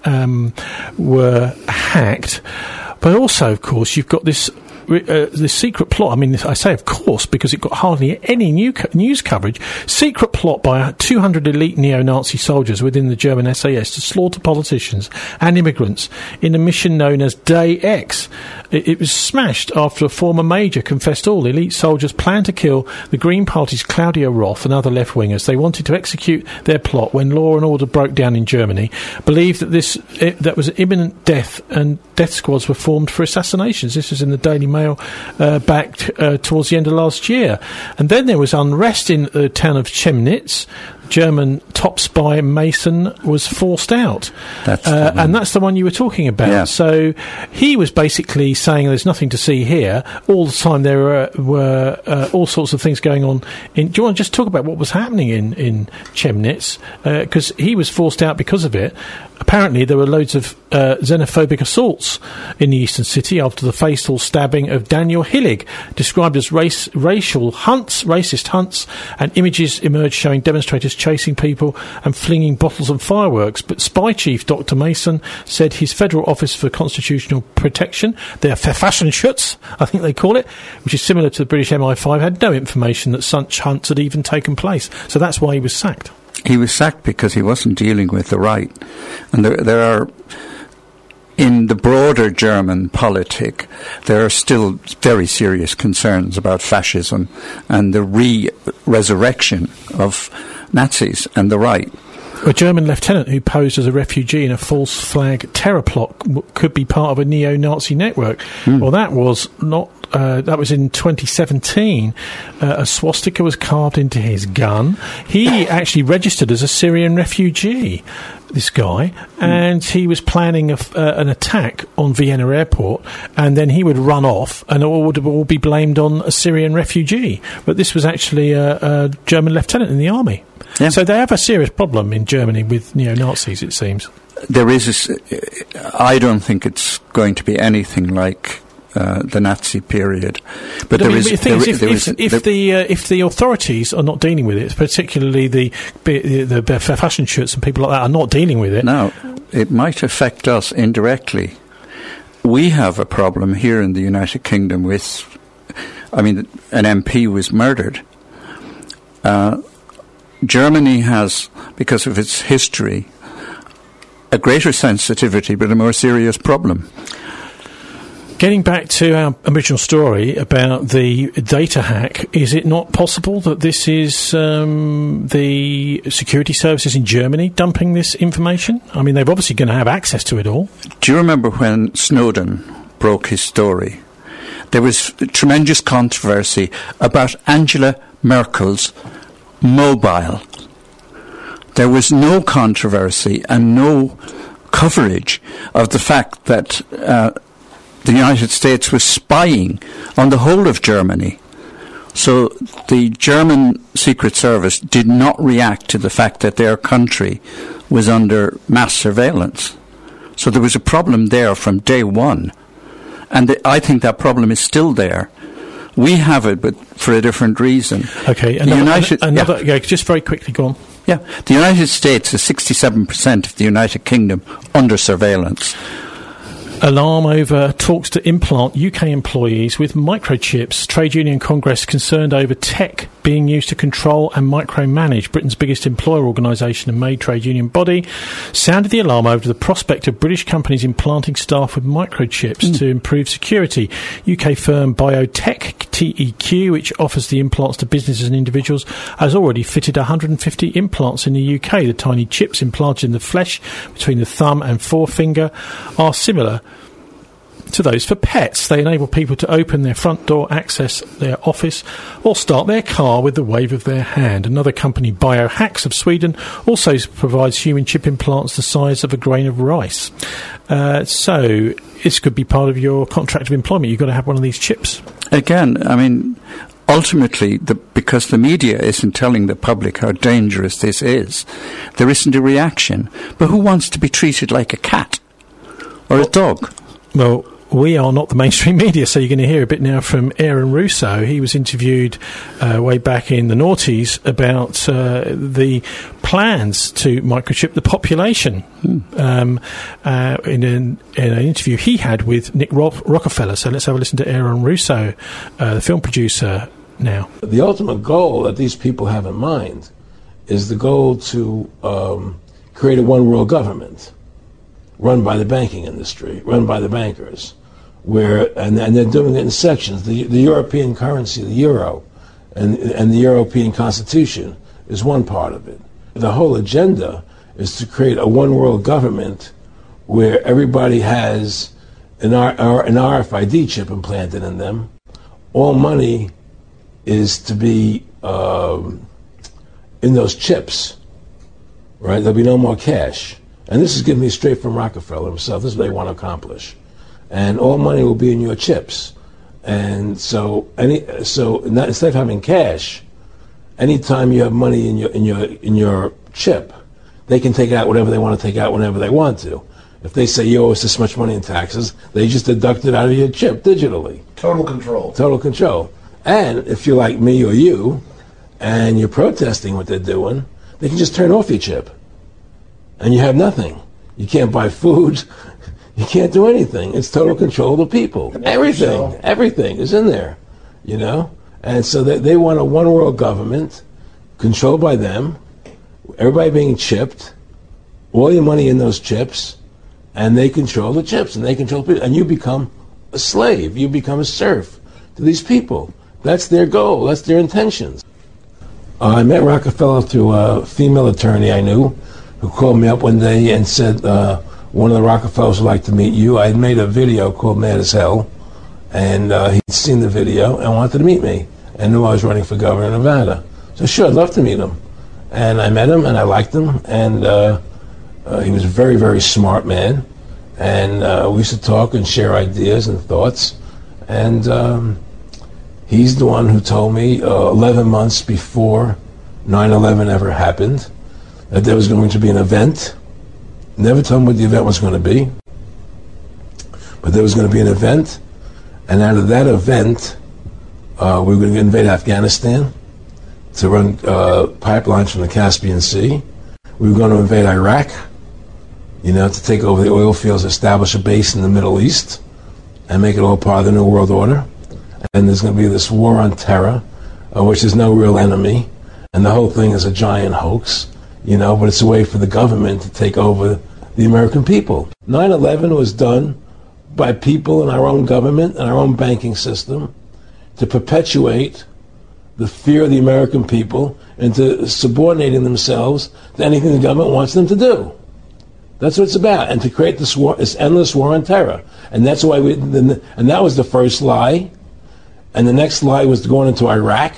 were hacked, but also, of course, you've got this secret plot. I mean, I say of course because it got hardly any news coverage. Secret plot by 200 elite neo-Nazi soldiers within the German SAS to slaughter politicians and immigrants in a mission known as Day X. It was smashed after a former major confessed all elite soldiers planned to kill the Green Party's Claudia Roth and other left-wingers. They wanted to execute their plot when law and order broke down in Germany, believed that that was imminent death, and death squads were formed for assassinations. This was in the Daily Mail back towards the end of last year. And then there was unrest in the town of Chemnitz. German top spy Mason was forced out. And that's the one you were talking about. Yeah. So he was basically saying there's nothing to see here. All the time there were all sorts of things going on. Do you want to just talk about what was happening in Chemnitz? Because he was forced out because of it. Apparently there were loads of xenophobic assaults in the eastern city after the fatal stabbing of Daniel Hillig, described as racist hunts, and images emerged showing demonstrators chasing people and flinging bottles and fireworks. But Spy Chief Dr. Mason said his Federal Office for Constitutional Protection, their Verfassungsschutz, I think they call it, which is similar to the British MI5, had no information that such hunts had even taken place. So that's why he was sacked. He was sacked because he wasn't dealing with the right. And there are, in the broader German politic, there are still very serious concerns about fascism and the resurrection of Nazis and the right. A German lieutenant who posed as a refugee in a false flag terror plot could be part of a neo-Nazi network. Well, that was not. That was in 2017. A swastika was carved into his gun. He actually registered as a Syrian refugee, this guy, and he was planning an attack on Vienna airport, and then he would run off, and it would all be blamed on a Syrian refugee. But this was actually a German lieutenant in the army. Yeah. So they have a serious problem in Germany with neo-Nazis, it seems. There is. I don't think it's going to be anything like the Nazi period, but if the authorities are not dealing with it, particularly the Verfassungsschutz and people like that are not dealing with it, now it might affect us indirectly. We have a problem here in the United Kingdom with, an MP was murdered. Germany has, because of its history, a greater sensitivity but a more serious problem. Getting back to our original story about the data hack, is it not possible that this is the security services in Germany dumping this information? I mean, they're obviously going to have access to it all. Do you remember when Snowden broke his story? There was tremendous controversy about Angela Merkel's mobile. There was no controversy and no coverage of the fact that the United States was spying on the whole of Germany. So the German Secret Service did not react to the fact that their country was under mass surveillance. So there was a problem there from day one. And I think that problem is still there. We have it, but for a different reason. Okay, just very quickly, go on. Yeah, the United States is 67% of the United Kingdom under surveillance. Alarm over talks to implant UK employees with microchips. Trade Union Congress concerned over tech being used to control and micromanage. Britain's biggest employer organisation and main trade union body sounded the alarm over the prospect of British companies implanting staff with microchips to improve security. UK firm Biotech TEQ, which offers the implants to businesses and individuals, has already fitted 150 implants in the UK. The tiny chips implanted in the flesh between the thumb and forefinger are similar to those for pets. They enable people to open their front door, access their office, or start their car with the wave of their hand. Another company, Biohacks of Sweden, also provides human chip implants the size of a grain of rice. So this could be part of your contract of employment. You've got to have one of these chips. Again, I mean, ultimately, because the media isn't telling the public how dangerous this is, there isn't a reaction. But who wants to be treated like a cat or a dog? Well, we are not the mainstream media, so you're going to hear a bit now from Aaron Russo. He was interviewed way back in the noughties about the plans to microchip the population in an interview he had with Nick Rockefeller. So let's have a listen to Aaron Russo, the film producer, now. The ultimate goal that these people have in mind is the goal to create a one-world government run by the banking industry, run by the bankers, and they're doing it in sections. The European currency, the euro, and the European Constitution is one part of it. The whole agenda is to create a one-world government where everybody has an RFID chip implanted in them. All money is to be in those chips, right? There'll be no more cash. And this is given me straight from Rockefeller himself. This is what they want to accomplish. And all money will be in your chips. And so instead of having cash, anytime you have money in your chip, they can take out whatever they want to take out whenever they want to. If they say you owe us this much money in taxes, they just deduct it out of your chip digitally. Total control. Total control. And if you're like me or you, and you're protesting what they're doing, they can just turn off your chip. And you have nothing. You can't buy food. You can't do anything. It's total control of the people. Everything is in there, you know? And so they want a one-world government controlled by them, everybody being chipped, all your money in those chips, and they control the chips, and they control people. And you become a slave. You become a serf to these people. That's their goal. That's their intentions. I met Rockefeller through a female attorney I knew, who called me up one day and said, one of the Rockefellers would like to meet you. I had made a video called Mad as Hell, and he'd seen the video and wanted to meet me and knew I was running for governor of Nevada. So sure, I'd love to meet him. And I met him, and I liked him, and he was a very, very smart man. And we used to talk and share ideas and thoughts. And he's the one who told me 11 months before 9/11 ever happened that there was going to be an event. Never told me what the event was going to be, but there was going to be an event, and out of that event, we were going to invade Afghanistan to run pipelines from the Caspian Sea. We were going to invade Iraq, to take over the oil fields, establish a base in the Middle East, and make it all part of the New World Order. And there's going to be this war on terror, which is no real enemy, and the whole thing is a giant hoax. But it's a way for the government to take over the American people. 9/11 was done by people in our own government and our own banking system to perpetuate the fear of the American people into subordinating themselves to anything the government wants them to do. That's what it's about, and to create this war, this endless war on terror. And that's why and that was the first lie. And the next lie was going into Iraq,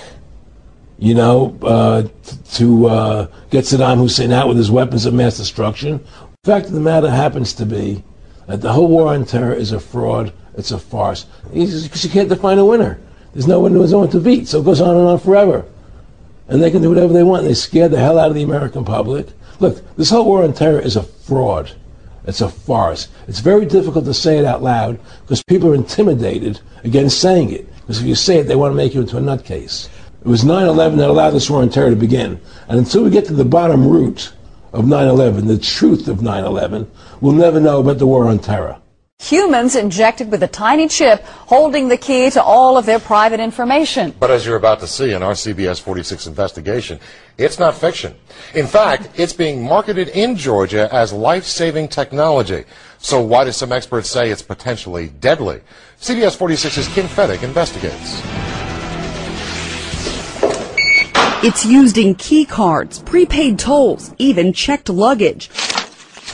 to get Saddam Hussein out with his weapons of mass destruction. The fact of the matter happens to be that the whole war on terror is a fraud. It's a farce. Because you can't define a winner. There's no one who is going to beat. So it goes on and on forever. And they can do whatever they want. They scare the hell out of the American public. Look, this whole war on terror is a fraud. It's a farce. It's very difficult to say it out loud because people are intimidated against saying it. Because if you say it, they want to make you into a nutcase. It was 9/11 that allowed this war on terror to begin. And until we get to the bottom root of 9/11, the truth of 9/11, we'll never know about the war on terror. Humans injected with a tiny chip holding the key to all of their private information. But as you're about to see in our CBS 46 investigation, it's not fiction. In fact, it's being marketed in Georgia as life-saving technology. So why do some experts say it's potentially deadly? CBS 46's Kim Fedek investigates. It's used in key cards, prepaid tolls, even checked luggage.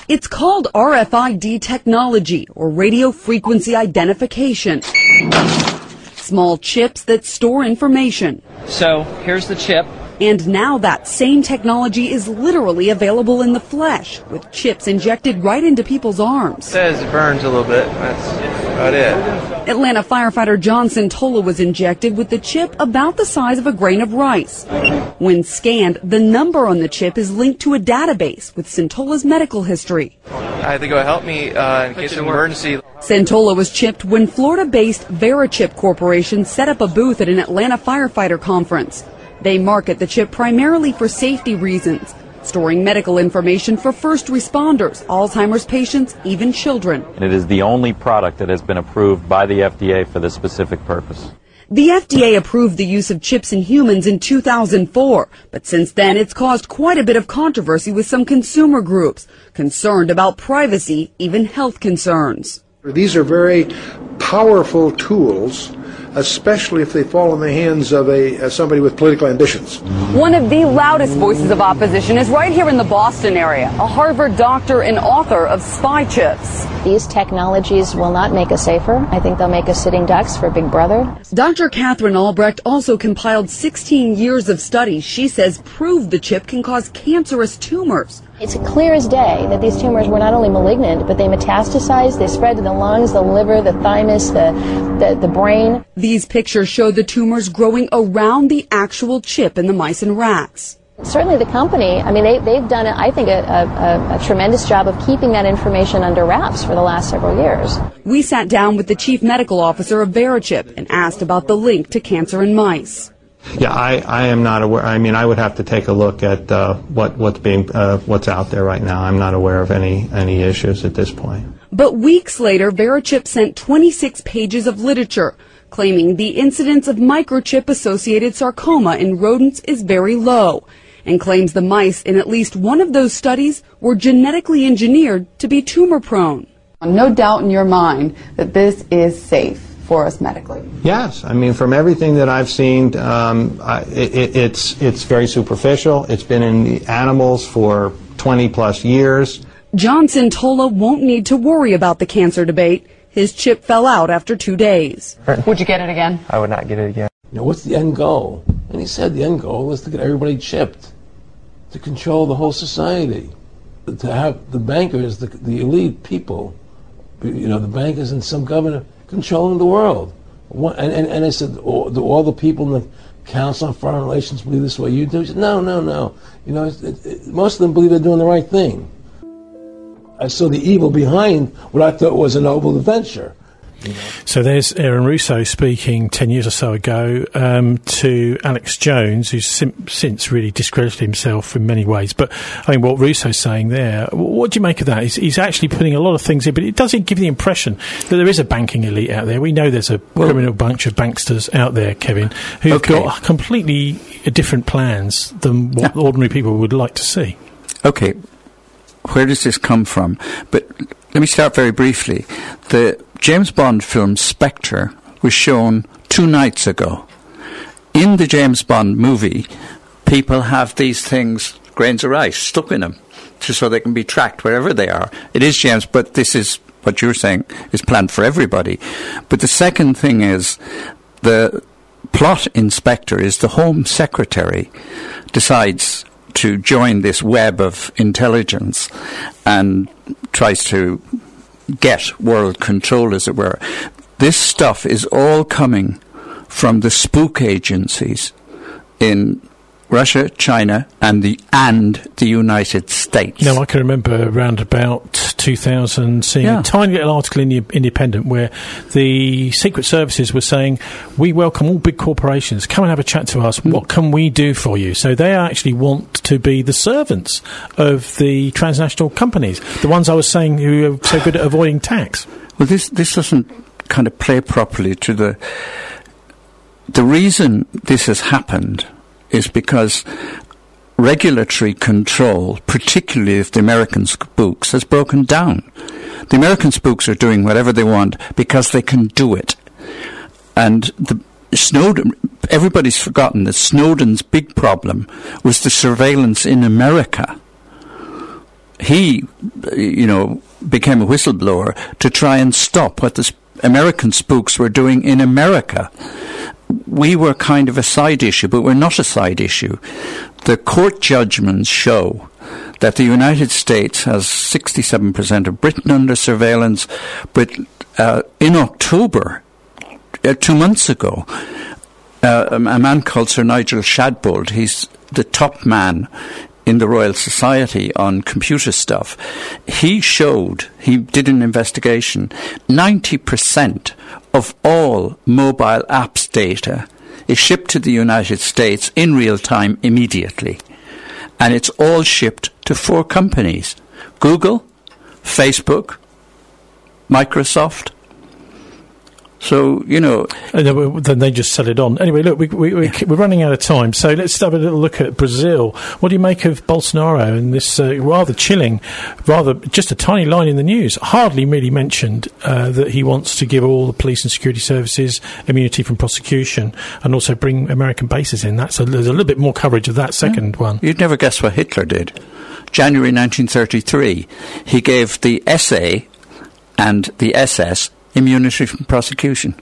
It's called RFID technology, or radio frequency identification. Small chips that store information. So here's the chip. And now that same technology is literally available in the flesh, with chips injected right into people's arms. It says it burns a little bit. That's about it. Atlanta firefighter John Centola was injected with the chip about the size of a grain of rice. When scanned, the number on the chip is linked to a database with Centola's medical history. I had to go help me in case of an emergency. Centola was chipped when Florida-based VeriChip Corporation set up a booth at an Atlanta firefighter conference. They market the chip primarily for safety reasons, storing medical information for first responders, Alzheimer's patients, even children. And it is the only product that has been approved by the FDA for this specific purpose. The FDA approved the use of chips in humans in 2004, but since then it's caused quite a bit of controversy with some consumer groups, concerned about privacy, even health concerns. These are very powerful tools, especially if they fall in the hands of somebody with political ambitions. One of the loudest voices of opposition is right here in the Boston area, a Harvard doctor and author of Spy Chips. These technologies will not make us safer. I think they'll make us sitting ducks for Big Brother. Dr. Catherine Albrecht also compiled 16 years of studies she says prove the chip can cause cancerous tumors. It's clear as day that these tumors were not only malignant, but they metastasize, they spread to the lungs, the liver, the thymus, the brain. These pictures show the tumors growing around the actual chip in the mice and rats. Certainly the company, I mean, they've done, I think, a tremendous job of keeping that information under wraps for the last several years. We sat down with the chief medical officer of VeriChip and asked about the link to cancer in mice. Yeah, I am not aware. I mean, I would have to take a look at what's out there right now. I'm not aware of any issues at this point. But weeks later, VeriChip sent 26 pages of literature claiming the incidence of microchip-associated sarcoma in rodents is very low, and claims the mice in at least one of those studies were genetically engineered to be tumor-prone. No doubt in your mind that this is safe for us medically. Yes, I mean, from everything that I've seen, it's very superficial. It's been in the animals for 20 plus years. John Centola won't need to worry about the cancer debate. His chip fell out after 2 days. Would you get it again? I would not get it again. You know, what's the end goal? And he said the end goal is to get everybody chipped, to control the whole society, to have the bankers, the elite people, you know, the bankers and some governor controlling the world. And I said, do all the people in the Council on Foreign Relations believe this way you do? He said, no. You know, most of them believe they're doing the right thing. I saw the evil behind what I thought was a noble adventure. So there's Aaron Russo speaking 10 years or so ago to Alex Jones, who's since really discredited himself in many ways. But I mean, what Russo's saying there, what do you make of that? He's actually putting a lot of things in, but it doesn't give the impression that there is a banking elite out there. We know there's a criminal bunch of banksters out there, Kevin, who've got completely different plans than what ordinary people would like to see. Okay, where does this come from? But let me start very briefly. The James Bond film Spectre was shown 2 nights ago. In the James Bond movie, people have these things, grains of rice, stuck in them, just so they can be tracked wherever they are. It is James, but this is what you're saying is planned for everybody. But the second thing is, the plot in Spectre is the Home Secretary decides to join this web of intelligence and tries to get world control, as it were. This stuff is all coming from the spook agencies in Russia, China, and the United States. Now, I can remember around about 2000 seeing a tiny little article in the Independent where the Secret Services were saying, we welcome all big corporations, come and have a chat to us, what can we do for you? So they actually want to be the servants of the transnational companies, the ones I was saying who are so good at avoiding tax. Well, this doesn't kind of play properly to the reason this has happened is because regulatory control, particularly of the American spooks, has broken down. The American spooks are doing whatever they want because they can do it. And Snowden, everybody's forgotten that Snowden's big problem was the surveillance in America. he, became a whistleblower to try and stop what the American spooks were doing in America. We were kind of a side issue, but we're not a side issue. The court judgments show that the United States has 67% of Britain under surveillance, but in October, 2 months ago, a man called Sir Nigel Shadbolt, he's the top man in the Royal Society on computer stuff, he did an investigation, 90% of all mobile apps data is shipped to the United States in real time immediately. And it's all shipped to 4 companies: Google, Facebook, Microsoft. So, And then they just sell it on. Anyway, look, we're running out of time, so let's have a little look at Brazil. What do you make of Bolsonaro and this rather chilling, just a tiny line in the news, hardly really mentioned, that he wants to give all the police and security services immunity from prosecution and also bring American bases in? There's a little bit more coverage of that second one. You'd never guess what Hitler did. January 1933, he gave the SA and the SS immunity from prosecution.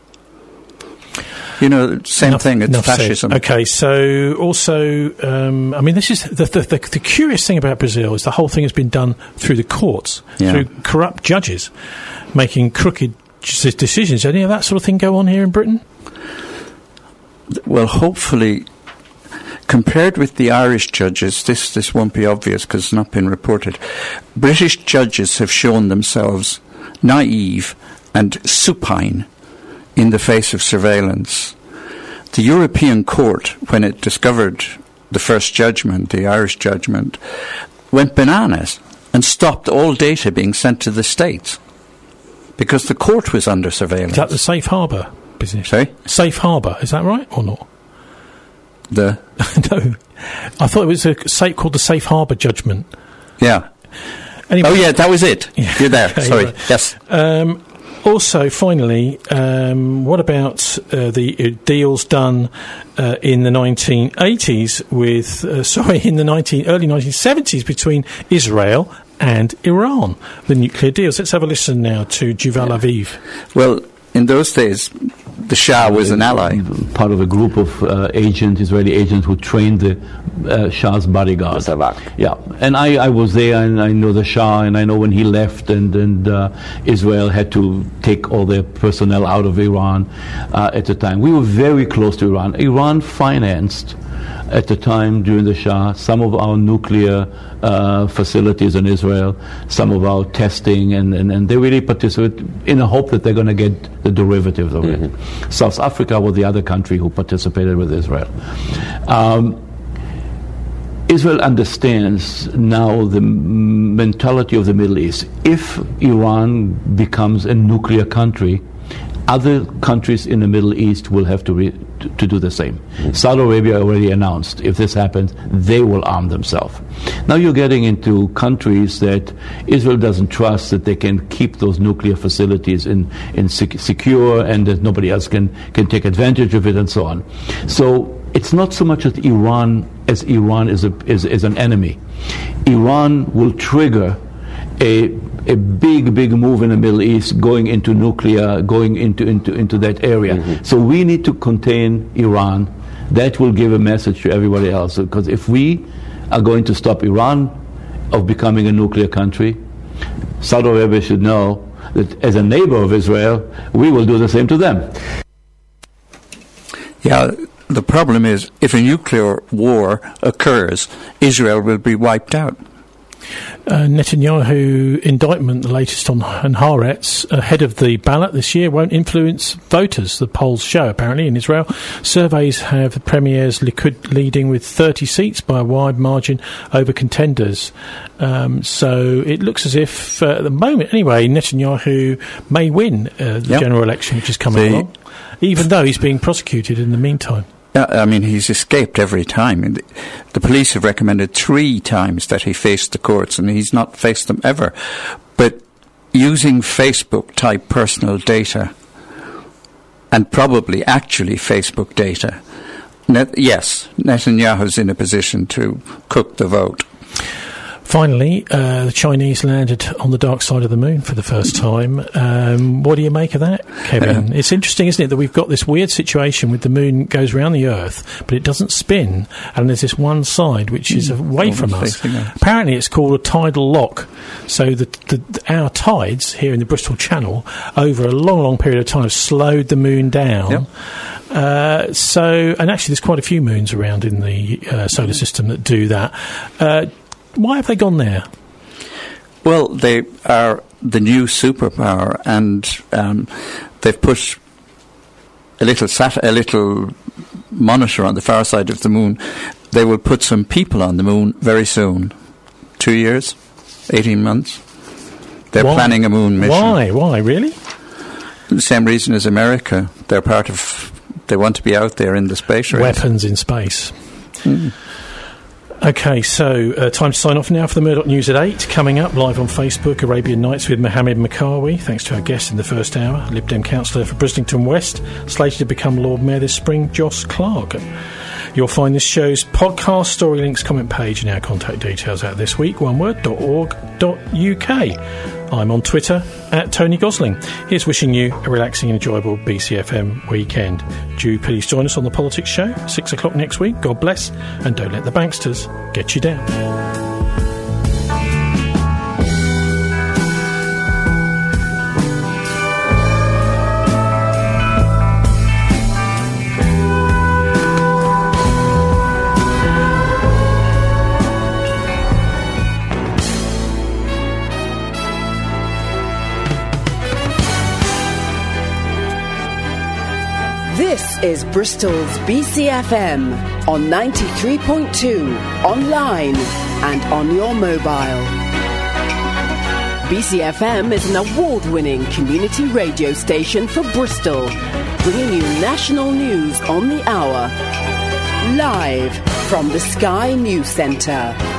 Same thing, it's fascism. Okay, so also, this is the curious thing about Brazil is the whole thing has been done through the courts, through corrupt judges making crooked decisions. Any of that sort of thing go on here in Britain? Well, hopefully, compared with the Irish judges, this won't be obvious because it's not been reported. British judges have shown themselves naive and supine in the face of surveillance. The European Court, when it discovered the first judgment, the Irish judgment, went bananas and stopped all data being sent to the States because the court was under surveillance. Is that the safe harbour business? Sorry? Safe harbour, is that right or not? No. I thought it was called the Safe Harbour judgment. Yeah. Anyway. Oh, yeah, that was it. Yeah. You're there. Okay, sorry. Right. Yes. Also, finally, what about the deals done in the 1980s in the early 1970s between Israel and Iran, the nuclear deals? Let's have a listen now to Juval Aviv. Well, in those days, the Shah was an ally. Part of a group of Israeli agents who trained the Shah's bodyguard. Yeah, and I was there, and I know the Shah, and I know when he left, and Israel had to take all their personnel out of Iran at the time. We were very close to Iran. Iran financed, at the time during the Shah, some of our nuclear facilities in Israel, some of our testing, and they really participate in a hope that they're going to get the derivatives of it. South Africa was the other country who participated with Israel. Israel understands now the mentality of the Middle East. If Iran becomes a nuclear country, other countries in the Middle East will have to do the same. Saudi Arabia already announced if this happens, they will arm themselves. Now you're getting into countries that Israel doesn't trust that they can keep those nuclear facilities secure and that nobody else can take advantage of it and so on. So it's not so much that Iran is an enemy. Iran will trigger a big move in the Middle East, going into nuclear, going into that area. So we need to contain Iran. That will give a message to everybody else. Because if we are going to stop Iran of becoming a nuclear country, Saudi Arabia should know that as a neighbor of Israel, we will do the same to them. Yeah, the problem is if a nuclear war occurs, Israel will be wiped out. Netanyahu indictment, the latest on Haaretz, ahead of the ballot this year, won't influence voters, the polls show, apparently, in Israel. Surveys have the Premier's Likud leading with 30 seats by a wide margin over contenders. So it looks as if, at the moment anyway, Netanyahu may win the general election, which is coming along, even though he's being prosecuted in the meantime. I mean, he's escaped every time. The police have recommended 3 times that he faced the courts, and he's not faced them ever. But using Facebook-type personal data, and probably actually Facebook data, yes, Netanyahu's in a position to cook the vote. Finally, the Chinese landed on the dark side of the moon for the first time. What do you make of that, Kevin? It's interesting, isn't it, that we've got this weird situation with the moon goes around the Earth, but it doesn't spin, and there's this one side which is away from us. Apparently it's called a tidal lock. So our tides here in the Bristol Channel, over a long, long period of time, have slowed the moon down. Yep. And actually there's quite a few moons around in the solar system that do that. Why have they gone there? Well, they are the new superpower, and they've put a little monitor on the far side of the moon. They will put some people on the moon very soon. 2 years, 18 months. They're planning a moon mission. Why, really? The same reason as America. They want to be out there in the space race. Weapons in space. Okay, so time to sign off now for the Murdoch News at 8. Coming up, live on Facebook, Arabian Nights with Mohammed Makawi. Thanks to our guest in the first hour, Lib Dem councillor for Brislington West, slated to become Lord Mayor this spring, Joss Clark. You'll find this show's podcast, story links, comment page and our contact details out this week, oneword.org.uk. I'm on Twitter at Tony Gosling. Here's wishing you a relaxing and enjoyable BCFM weekend. Do please join us on the Politics Show, 6 o'clock next week. God bless, and don't let the banksters get you down. This is Bristol's BCFM on 93.2, online and on your mobile. BCFM is an award-winning community radio station for Bristol, bringing you national news on the hour. Live from the Sky News Centre.